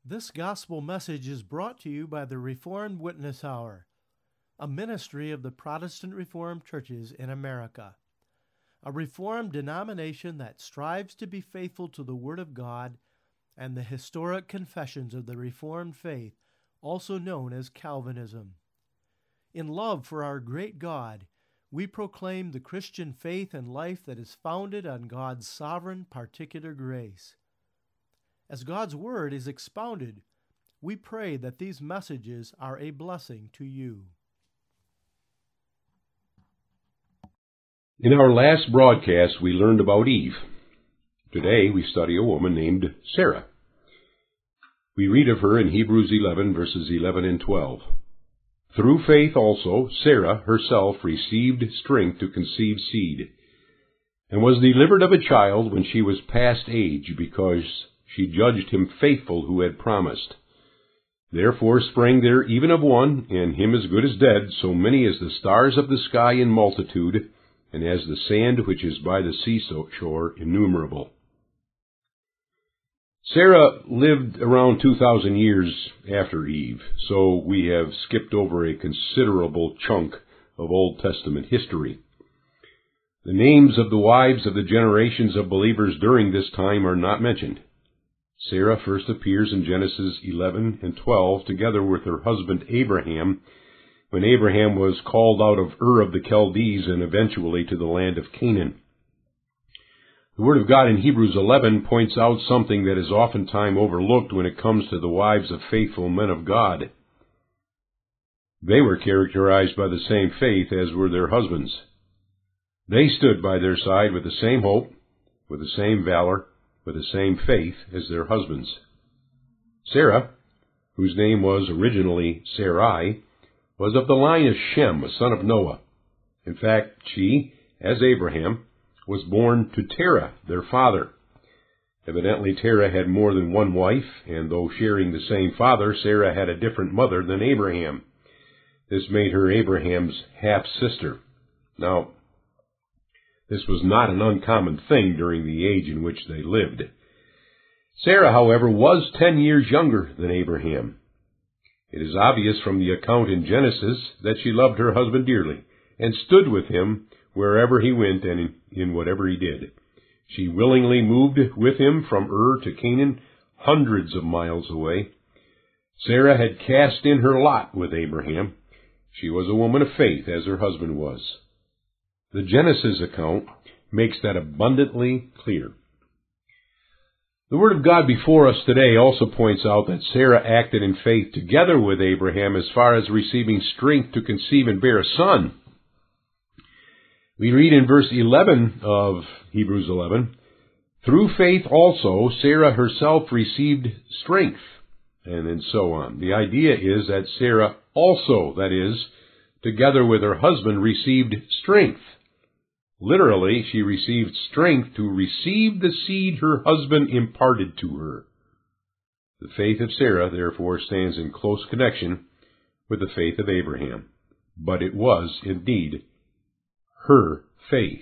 This gospel message is brought to you by the Reformed Witness Hour, a ministry of the Protestant Reformed churches in America, a Reformed denomination that strives to be faithful to the Word of God and the historic confessions of the Reformed faith, also known as Calvinism. In love for our great God, we proclaim the Christian faith and life that is founded on God's sovereign particular grace. As God's Word is expounded, we pray that these messages are a blessing to you. In our last broadcast, we learned about Eve. Today, we study a woman named Sarah. We read of her in Hebrews 11, verses 11 and 12. Through faith also, Sarah herself received strength to conceive seed, and was delivered of a child when she was past age, because she judged him faithful who had promised. Therefore sprang there even of one, and him as good as dead, so many as the stars of the sky in multitude, and as the sand which is by the seashore innumerable. Sarah lived around 2,000 years after Eve, so we have skipped over a considerable chunk of Old Testament history. The names of the wives of the generations of believers during this time are not mentioned. Sarah first appears in Genesis 11 and 12 together with her husband Abraham, when Abraham was called out of Ur of the Chaldees and eventually to the land of Canaan. The Word of God in Hebrews 11 points out something that is oftentimes overlooked when it comes to the wives of faithful men of God. They were characterized by the same faith as were their husbands. They stood by their side with the same hope, with the same valor, with the same faith as their husbands. Sarah, whose name was originally Sarai, was of the line of Shem, a son of Noah. In fact, she, as Abraham, was born to Terah, their father. Evidently, Terah had more than one wife, and though sharing the same father, Sarah had a different mother than Abraham. This made her Abraham's half-sister. Now, this was not an uncommon thing during the age in which they lived. Sarah, however, was 10 years younger than Abraham. It is obvious from the account in Genesis that she loved her husband dearly and stood with him wherever he went and in whatever he did. She willingly moved with him from Ur to Canaan, hundreds of miles away. Sarah had cast in her lot with Abraham. She was a woman of faith, as her husband was. The Genesis account makes that abundantly clear. The Word of God before us today also points out that Sarah acted in faith together with Abraham as far as receiving strength to conceive and bear a son. We read in verse 11 of Hebrews 11, through faith also Sarah herself received strength, and then so on. The idea is that Sarah also, that is, together with her husband, received strength. Literally, she received strength to receive the seed her husband imparted to her. The faith of Sarah, therefore, stands in close connection with the faith of Abraham. But it was, indeed, her faith.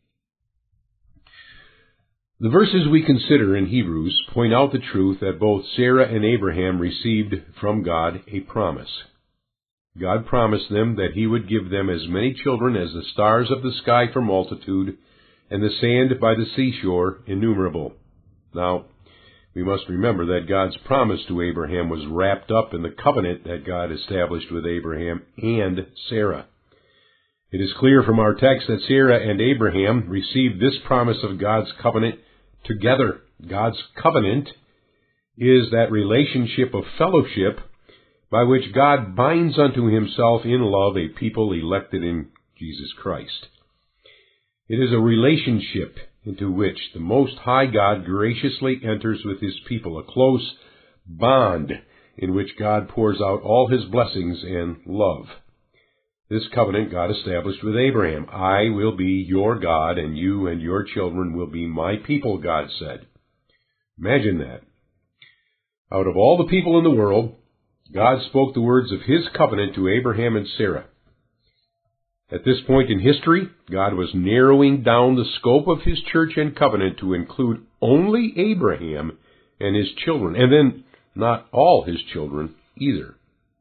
The verses we consider in Hebrews point out the truth that both Sarah and Abraham received from God a promise. God promised them that He would give them as many children as the stars of the sky for multitude, and the sand by the seashore innumerable. Now, we must remember that God's promise to Abraham was wrapped up in the covenant that God established with Abraham and Sarah. It is clear from our text that Sarah and Abraham received this promise of God's covenant together. God's covenant is that relationship of fellowship by which God binds unto Himself in love a people elected in Jesus Christ. It is a relationship into which the Most High God graciously enters with His people, a close bond in which God pours out all His blessings and love. This covenant God established with Abraham. I will be your God, and you and your children will be my people, God said. Imagine that. Out of all the people in the world, God spoke the words of His covenant to Abraham and Sarah. At this point in history, God was narrowing down the scope of His church and covenant to include only Abraham and his children. And then not all his children either.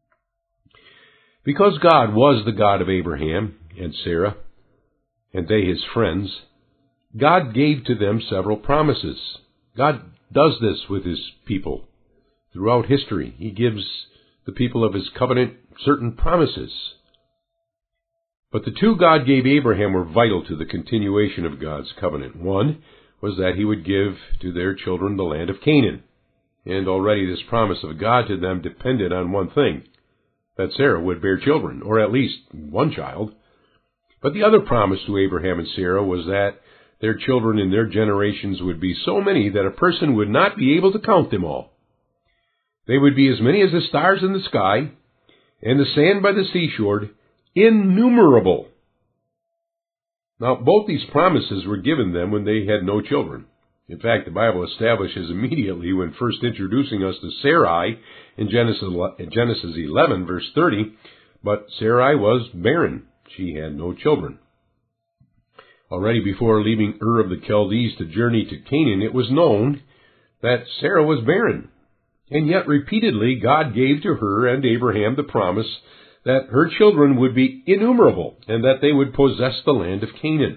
Because God was the God of Abraham and Sarah, and they his friends, God gave to them several promises. God does this with his people. Throughout history, he gives the people of his covenant certain promises. But the two God gave Abraham were vital to the continuation of God's covenant. One was that he would give to their children the land of Canaan. And already this promise of God to them depended on one thing, that Sarah would bear children, or at least one child. But the other promise to Abraham and Sarah was that their children in their generations would be so many that a person would not be able to count them all. They would be as many as the stars in the sky, and the sand by the seashore, innumerable. Now, both these promises were given them when they had no children. In fact, the Bible establishes immediately when first introducing us to Sarai in Genesis 11, verse 30, but Sarai was barren. She had no children. Already before leaving Ur of the Chaldees to journey to Canaan, it was known that Sarah was barren. And yet repeatedly God gave to her and Abraham the promise that her children would be innumerable and that they would possess the land of Canaan.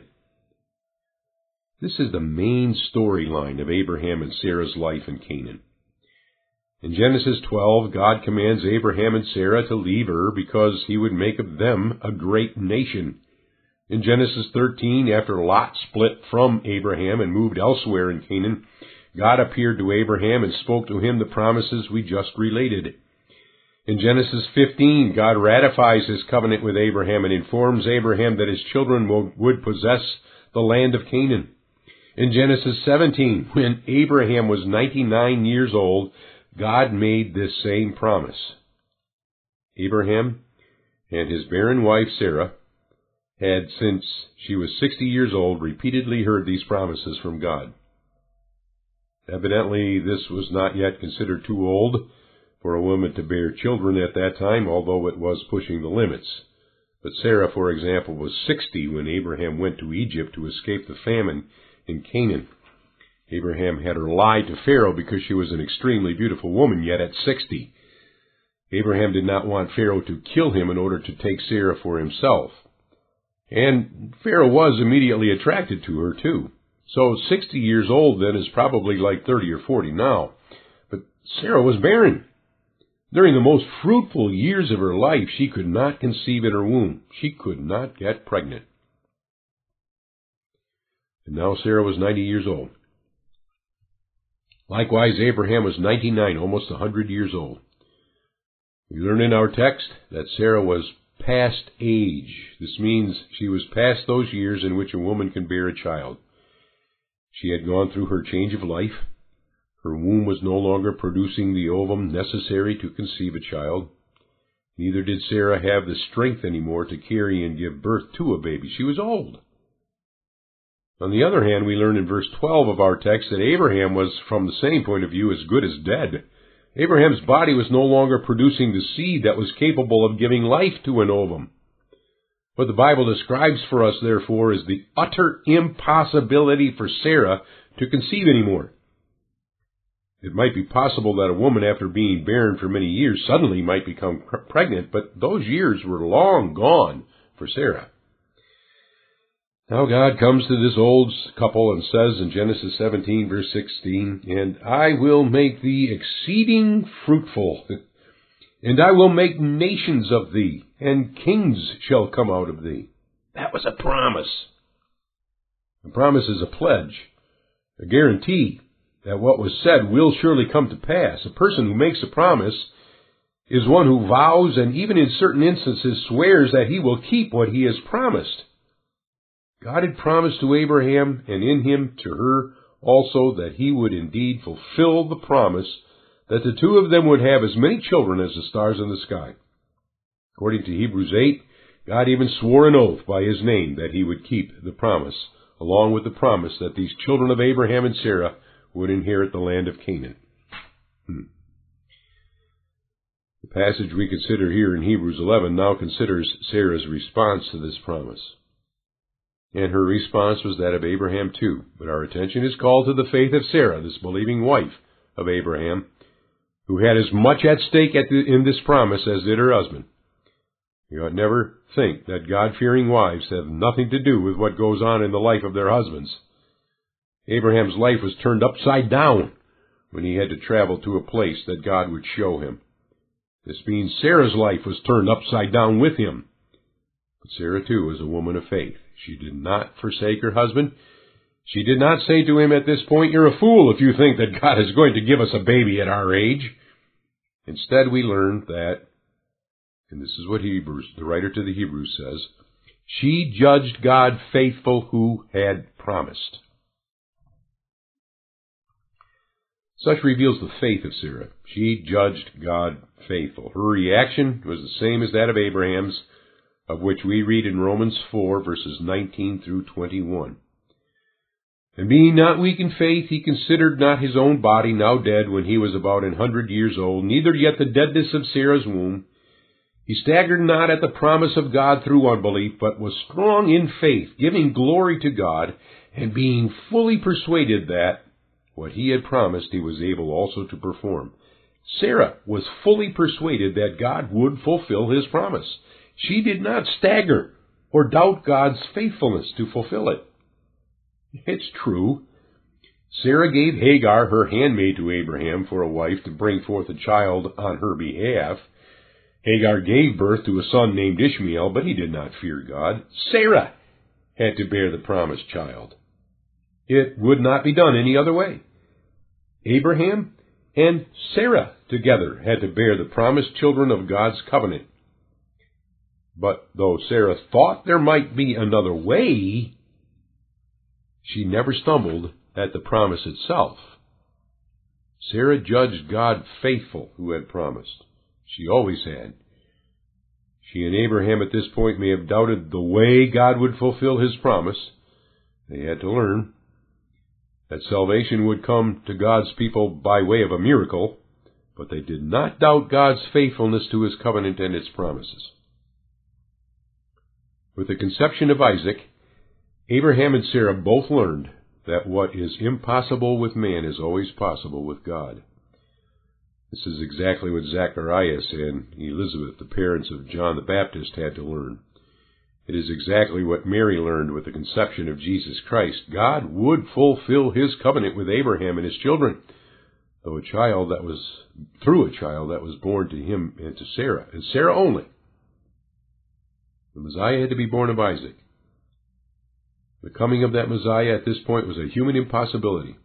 This is the main storyline of Abraham and Sarah's life in Canaan. In Genesis 12, God commands Abraham and Sarah to leave Ur because he would make of them a great nation. In Genesis 13, after Lot split from Abraham and moved elsewhere in Canaan, God appeared to Abraham and spoke to him the promises we just related. In Genesis 15, God ratifies his covenant with Abraham and informs Abraham that his children would possess the land of Canaan. In Genesis 17, when Abraham was 99 years old, God made this same promise. Abraham and his barren wife Sarah had, since she was 60 years old, repeatedly heard these promises from God. Evidently, this was not yet considered too old for a woman to bear children at that time, although it was pushing the limits. But Sarah, for example, was 60 when Abraham went to Egypt to escape the famine in Canaan. Abraham had her lie to Pharaoh because she was an extremely beautiful woman, yet at 60. Abraham did not want Pharaoh to kill him in order to take Sarah for himself. And Pharaoh was immediately attracted to her, too. So 60 years old then is probably like 30 or 40 now. But Sarah was barren. During the most fruitful years of her life, she could not conceive in her womb. She could not get pregnant. And now Sarah was 90 years old. Likewise, Abraham was 99, almost 100 years old. We learn in our text that Sarah was past age. This means she was past those years in which a woman can bear a child. She had gone through her change of life. Her womb was no longer producing the ovum necessary to conceive a child. Neither did Sarah have the strength anymore to carry and give birth to a baby. She was old. On the other hand, we learn in verse 12 of our text that Abraham was, from the same point of view, as good as dead. Abraham's body was no longer producing the seed that was capable of giving life to an ovum. What the Bible describes for us, therefore, is the utter impossibility for Sarah to conceive anymore. It might be possible that a woman, after being barren for many years, suddenly might become pregnant, but those years were long gone for Sarah. Now God comes to this old couple and says in Genesis 17, verse 16, "And I will make thee exceeding fruitful, and I will make nations of thee, and kings shall come out of thee." That was a promise. A promise is a pledge, a guarantee that what was said will surely come to pass. A person who makes a promise is one who vows and even in certain instances swears that he will keep what he has promised. God had promised to Abraham and in him to her also that he would indeed fulfill the promise that the two of them would have as many children as the stars in the sky. According to Hebrews 8, God even swore an oath by his name that he would keep the promise, along with the promise that these children of Abraham and Sarah would inherit the land of Canaan. The passage we consider here in Hebrews 11 now considers Sarah's response to this promise. And her response was that of Abraham too. But our attention is called to the faith of Sarah, this believing wife of Abraham. who had as much at stake in this promise as did her husband. You ought never think that God-fearing wives have nothing to do with what goes on in the life of their husbands. Abraham's life was turned upside down when he had to travel to a place that God would show him. This means Sarah's life was turned upside down with him. But Sarah, too, was a woman of faith. She did not forsake her husband. She did not say to him at this point, "You're a fool if you think that God is going to give us a baby at our age." Instead, we learn that, and this is what the writer to the Hebrews says, she judged God faithful who had promised. Such reveals the faith of Sarah. She judged God faithful. Her reaction was the same as that of Abraham's, of which we read in Romans 4, verses 19 through 21. And being not weak in faith, he considered not his own body now dead when he was about 100 years old, neither yet the deadness of Sarah's womb. He staggered not at the promise of God through unbelief, but was strong in faith, giving glory to God, and being fully persuaded that what he had promised he was able also to perform. Sarah was fully persuaded that God would fulfill his promise. She did not stagger or doubt God's faithfulness to fulfill it. It's true. Sarah gave Hagar, her handmaid, to Abraham for a wife to bring forth a child on her behalf. Hagar gave birth to a son named Ishmael, but he did not fear God. Sarah had to bear the promised child. It would not be done any other way. Abraham and Sarah together had to bear the promised children of God's covenant. But though Sarah thought there might be another way, she never stumbled at the promise itself. Sarah judged God faithful who had promised. She always had. She and Abraham at this point may have doubted the way God would fulfill his promise. They had to learn that salvation would come to God's people by way of a miracle, but they did not doubt God's faithfulness to his covenant and its promises. With the conception of Isaac, Abraham and Sarah both learned that what is impossible with man is always possible with God. This is exactly what Zacharias and Elizabeth, the parents of John the Baptist, had to learn. It is exactly what Mary learned with the conception of Jesus Christ. God would fulfill his covenant with Abraham and his children, through a child that was born to him and to Sarah, and Sarah only. The Messiah had to be born of Isaac. The coming of that Messiah at this point was a human impossibility.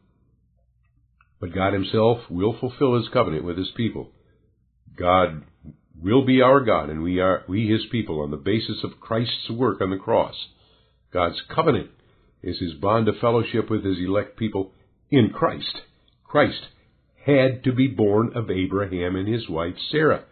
But God himself will fulfill his covenant with his people. God will be our God, and we his people, on the basis of Christ's work on the cross. God's covenant is his bond of fellowship with his elect people in Christ. Christ had to be born of Abraham and his wife Sarah.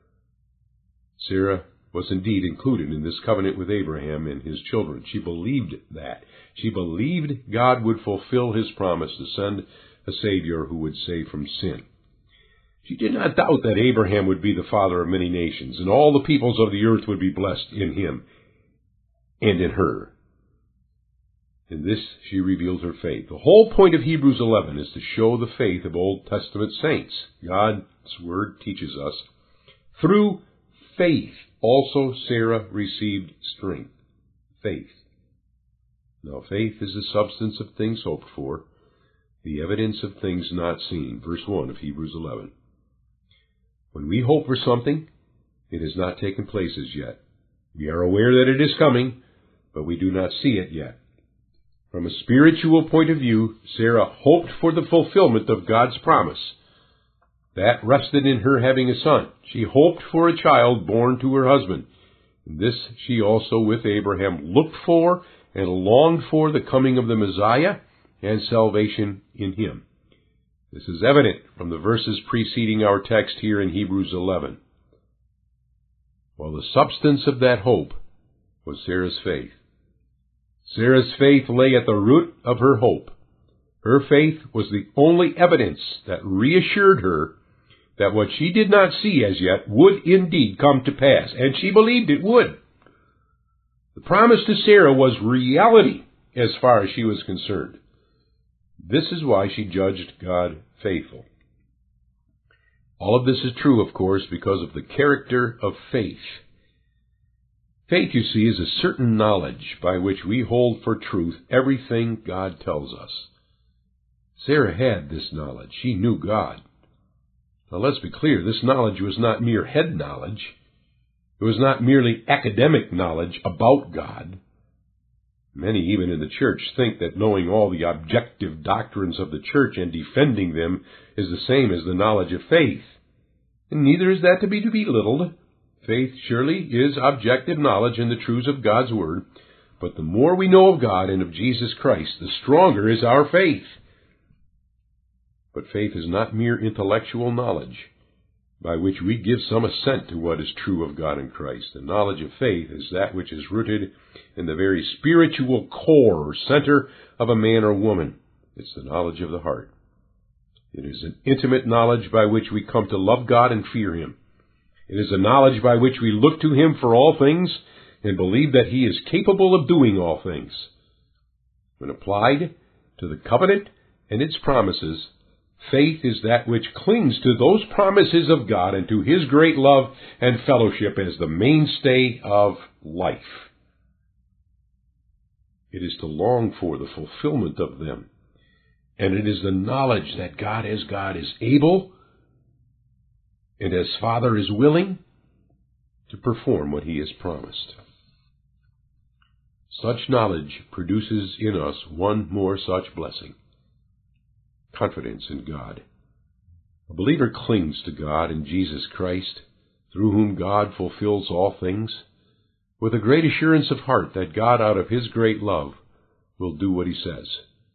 Sarah was indeed included in this covenant with Abraham and his children. She believed that. She believed God would fulfill his promise to send a Savior who would save from sin. She did not doubt that Abraham would be the father of many nations, and all the peoples of the earth would be blessed in him and in her. In this she revealed her faith. The whole point of Hebrews 11 is to show the faith of Old Testament saints. God's Word teaches us, through faith also Sarah received strength. Faith. Now faith is the substance of things hoped for, the evidence of things not seen. Verse 1 of Hebrews 11. When we hope for something, it has not taken place as yet. We are aware that it is coming, but we do not see it yet. From a spiritual point of view, Sarah hoped for the fulfillment of God's promise. That rested in her having a son. She hoped for a child born to her husband. In this she also with Abraham looked for and longed for the coming of the Messiah and salvation in him. This is evident from the verses preceding our text here in Hebrews 11. While the substance of that hope was Sarah's faith. Sarah's faith lay at the root of her hope. Her faith was the only evidence that reassured her that what she did not see as yet would indeed come to pass, and she believed it would. The promise to Sarah was reality as far as she was concerned. This is why she judged God faithful. All of this is true, of course, because of the character of faith. Faith, you see, is a certain knowledge by which we hold for truth everything God tells us. Sarah had this knowledge. She knew God. Now let's be clear, this knowledge was not mere head knowledge. It was not merely academic knowledge about God. Many, even in the church, think that knowing all the objective doctrines of the church and defending them is the same as the knowledge of faith. And neither is that to be belittled. Faith surely is objective knowledge in the truths of God's Word, but the more we know of God and of Jesus Christ, the stronger is our faith. But faith is not mere intellectual knowledge by which we give some assent to what is true of God and Christ. The knowledge of faith is that which is rooted in the very spiritual core or center of a man or woman. It's the knowledge of the heart. It is an intimate knowledge by which we come to love God and fear Him. It is a knowledge by which we look to Him for all things and believe that He is capable of doing all things. When applied to the covenant and its promises, faith is that which clings to those promises of God and to His great love and fellowship as the mainstay of life. It is to long for the fulfillment of them. And it is the knowledge that God as God is able and as Father is willing to perform what He has promised. Such knowledge produces in us one more such blessing: confidence in God. A believer clings to God and Jesus Christ, through whom God fulfills all things, with a great assurance of heart that God, out of His great love, will do what He says.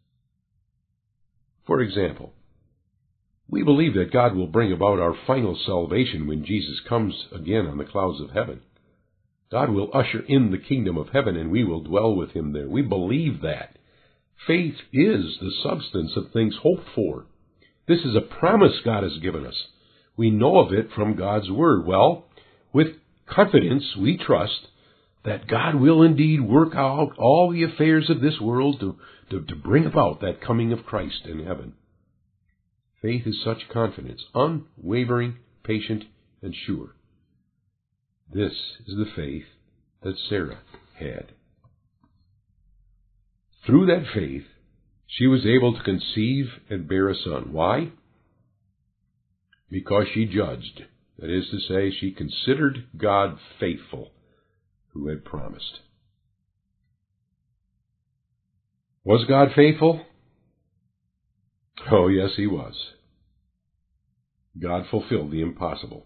For example, we believe that God will bring about our final salvation when Jesus comes again on the clouds of heaven. God will usher in the kingdom of heaven, and we will dwell with Him there. We believe that. Faith is the substance of things hoped for. This is a promise God has given us. We know of it from God's Word. Well, with confidence we trust that God will indeed work out all the affairs of this world to bring about that coming of Christ in heaven. Faith is such confidence, unwavering, patient, and sure. This is the faith that Sarah had. Through that faith, she was able to conceive and bear a son. Why? Because she judged. That is to say, she considered God faithful, who had promised. Was God faithful? Oh, yes, He was. God fulfilled the impossible.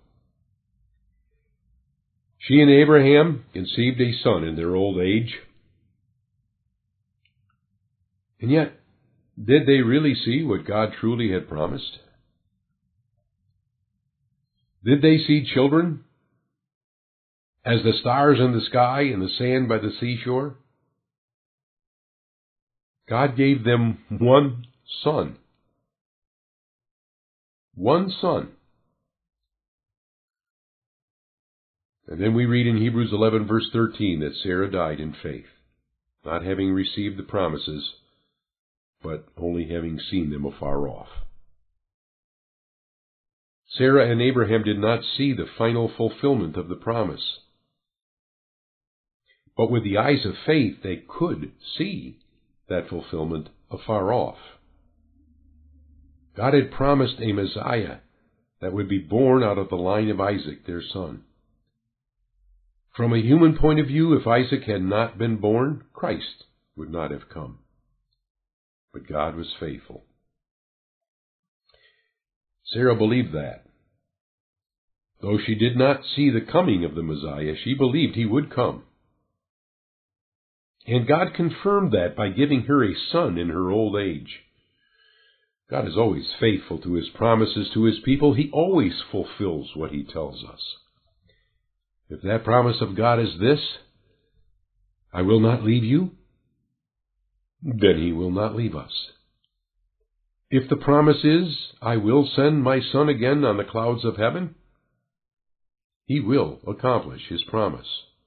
She and Abraham conceived a son in their old age. And yet, did they really see what God truly had promised? Did they see children as the stars in the sky and the sand by the seashore? God gave them one son. One son. And then we read in Hebrews 11, verse 13, that Sarah died in faith, not having received the promises, but only having seen them afar off. Sarah and Abraham did not see the final fulfillment of the promise. But with the eyes of faith, they could see that fulfillment afar off. God had promised a Messiah that would be born out of the line of Isaac, their son. From a human point of view, if Isaac had not been born, Christ would not have come. But God was faithful. Sarah believed that. Though she did not see the coming of the Messiah, she believed He would come. And God confirmed that by giving her a son in her old age. God is always faithful to His promises to His people. He always fulfills what He tells us. If that promise of God is this, I will not leave you, then He will not leave us. If the promise is, I will send my Son again on the clouds of heaven, He will accomplish His promise.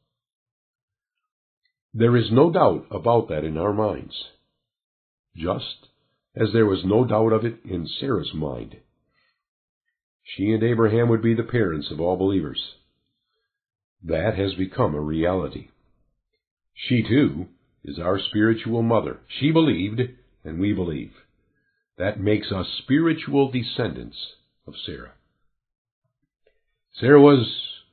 There is no doubt about that in our minds, just as there was no doubt of it in Sarah's mind. She and Abraham would be the parents of all believers. That has become a reality. She, too, is our spiritual mother. She believed, and we believe. That makes us spiritual descendants of Sarah. Sarah was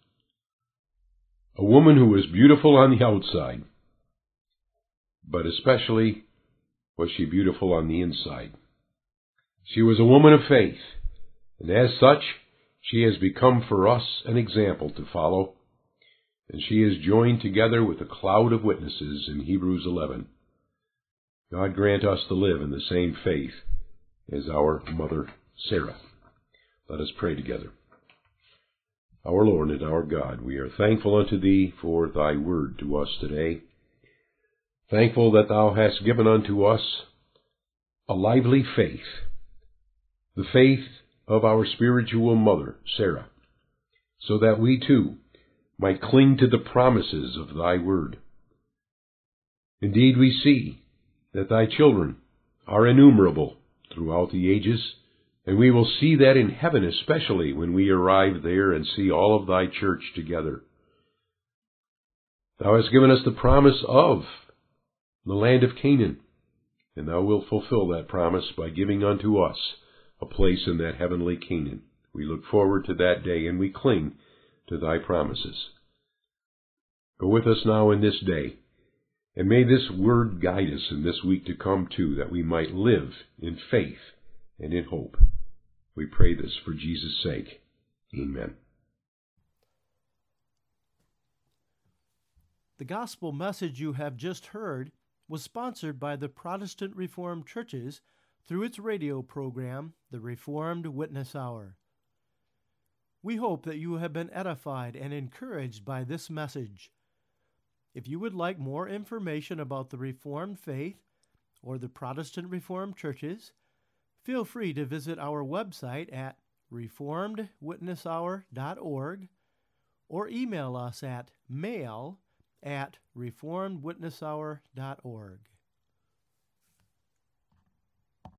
a woman who was beautiful on the outside, but especially was she beautiful on the inside. She was a woman of faith, and as such, she has become for us an example to follow, and she is joined together with a cloud of witnesses in Hebrews 11. God grant us to live in the same faith as our mother Sarah. Let us pray together. Our Lord and our God, we are thankful unto Thee for Thy word to us today. Thankful that Thou hast given unto us a lively faith, the faith of our spiritual mother, Sarah, so that we too might cling to the promises of Thy word. Indeed, we see that Thy children are innumerable throughout the ages, and we will see that in heaven, especially when we arrive there and see all of Thy church together. Thou hast given us the promise of the land of Canaan, and Thou wilt fulfill that promise by giving unto us a place in that heavenly Canaan. We look forward to that day, and we cling to Thy promises. Go with us now in this day, and may this word guide us in this week to come too, that we might live in faith and in hope. We pray this for Jesus' sake. Amen. The gospel message you have just heard was sponsored by the Protestant Reformed Churches through its radio program, The Reformed Witness Hour. We hope that you have been edified and encouraged by this message. If you would like more information about the Reformed faith or the Protestant Reformed Churches, feel free to visit our website at reformedwitnesshour.org or email us at mail@reformedwitnesshour.org.